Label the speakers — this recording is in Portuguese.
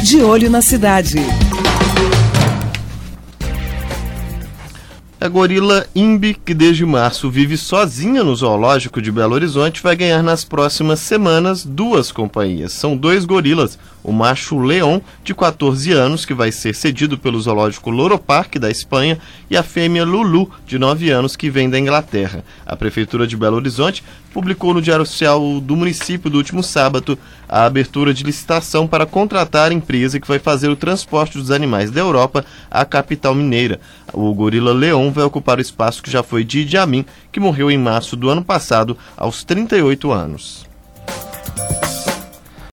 Speaker 1: De Olho na Cidade.
Speaker 2: A gorila Imbi, que desde março vive sozinha no zoológico de Belo Horizonte, vai ganhar nas próximas semanas 2 companhias. São 2 gorilas, o macho Leon, de 14 anos, que vai ser cedido pelo zoológico Loro Parque, da Espanha, e a fêmea Lulu, de 9 anos, que vem da Inglaterra. A Prefeitura de Belo Horizonte publicou no Diário Oficial do município do último sábado a abertura de licitação para contratar a empresa que vai fazer o transporte dos animais da Europa à capital mineira. O gorila Leon vai ocupar o espaço que já foi de Idi Amin, que morreu em março do ano passado, aos 38 anos.